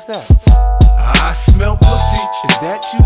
that? I smell pussy. Is that you,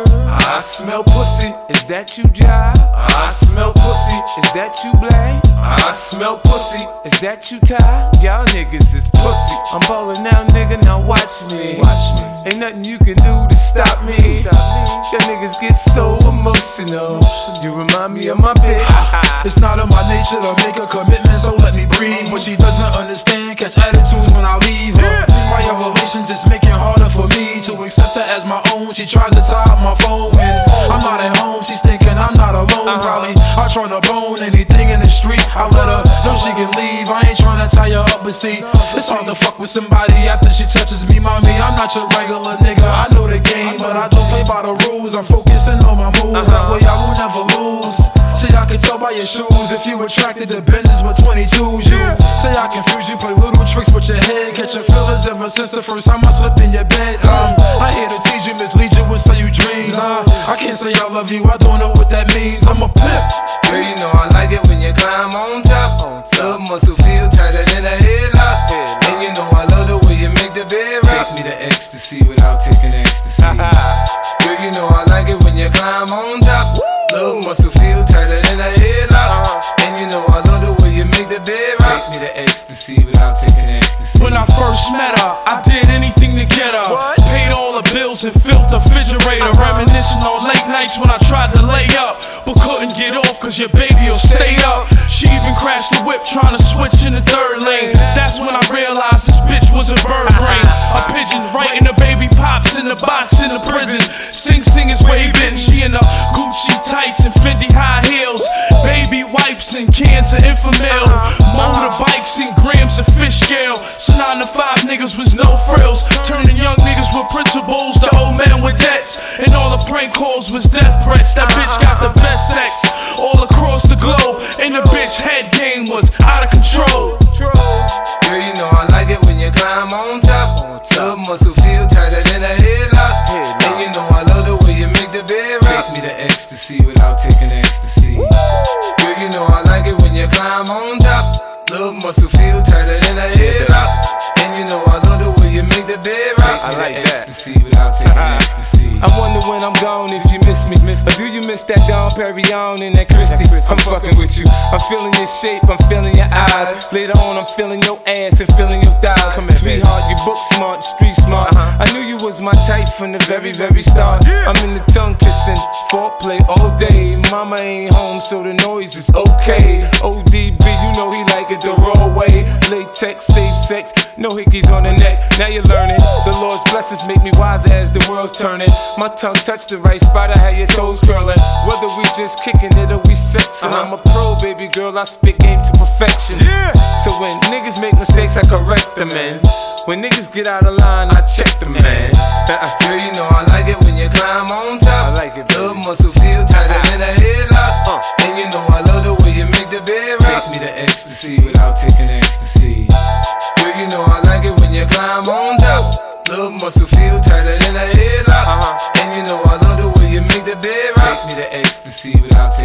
I smell pussy. Is that you, Jive? I smell pussy. Is that you, Blay? I smell pussy. Is that you, Ty? Y'all niggas is pussy. I'm ballin' now, nigga, now watch me. Ain't nothing you can do to stop me. Y'all niggas get so emotional. You remind me of my bitch. It's not in my nature to make a commitment, so let me breathe. But she doesn't understand, catch attitudes when I leave her. My elevation just make it harder for me to accept her as my own. She tries to tie up my phone when I'm not at home. She's thinking I'm not alone. Probably I try to bone anything in the street. I let her know she can leave. I ain't trying to tie her up, but see, it's hard to fuck with somebody after she touches me, mommy. I'm not your regular nigga. I know the game, but I don't play by the rules. I'm focusing on my moves. That way I will never lose. See, I can tell by your shoes if you attracted to Benzes with 22s. You say I confuse you, play little tricks with your head, catching feelings ever since the first time I slept in your bed. I here to tease you, mislead you, and sell you dreams. I can't say I love you, I don't know what that means. I'm a pimp. Girl, you know I like it when you climb on top. Love muscle feel tighter than a headlock. And you know I love the way you make the bed rock. Take me to ecstasy without taking ecstasy. Girl, you know I like it when you climb on top. Love muscle feel tighter than a headlock. And you know I love the way you make the bed rock. Take me to ecstasy without taking ecstasy. When I first met her, I did anything to get her. Paid all the bills and filled the refrigerator. Reminiscing on late nights when I tried to lay up, but couldn't get off cause your baby will stay up. She even crashed the whip trying to switch in the third lane. That's when I realized this bitch was a bird brain. A pigeon right in the baby pops in the box in the prison. Sing is where he been. She in the Gucci tights and Fendi high heels. Baby wipes and cans of Infamil. Motorbikes and grams of fish scale. So 9 to 5 niggas was no frills. Turning young niggas with principles to old men with debts. And all the prank calls was death threats. That bitch got the best sex all across the globe. And the bitch head game was out of control. Girl, you know I like it when you climb on top. Love muscle feel tighter than a headlock. And you know I love the way you make the bed rock. Take me to ecstasy without taking ecstasy. Girl, you know I like it when you climb on top. Love muscle feel tighter than a headlock. And you know I love the way you make the bed rock. I like that. Ecstasy without taking ecstasy. I wonder when I'm gone if you miss me. Or do you miss that Dom Perignon and that Christie? I'm fucking with you. I'm feeling your shape, I'm feeling your eyes. Later on, I'm feeling your ass and feeling your thighs. Sweetheart, you book smart, street smart. I knew you was my type from the very, very start. I'm in the tongue kissing, foreplay all day. Mama ain't home, so the noise is okay. ODB, you know he like it the raw way. Latex, safe sex, no hickeys on the neck. Now you're learning. The Lord's blessings make me wiser as the world's turning. My tongue touched the right spot, I had your toes curling. Whether we just kicking it or we sexing, I'm a pro, baby girl, I spit game to perfection. So when niggas make mistakes, I correct them, man. When niggas get out of line, I check them, man. Girl, you know I like it when you climb on top. I like it, love muscle feel tighter than a headlock. And you know I love the way you make the bed rock. Take me to ecstasy without taking ecstasy. Girl, you know I like it when you climb on top. Love muscle feel tighter than a headlock. And you know I love the way you make the bed rock. Take me to ecstasy without taking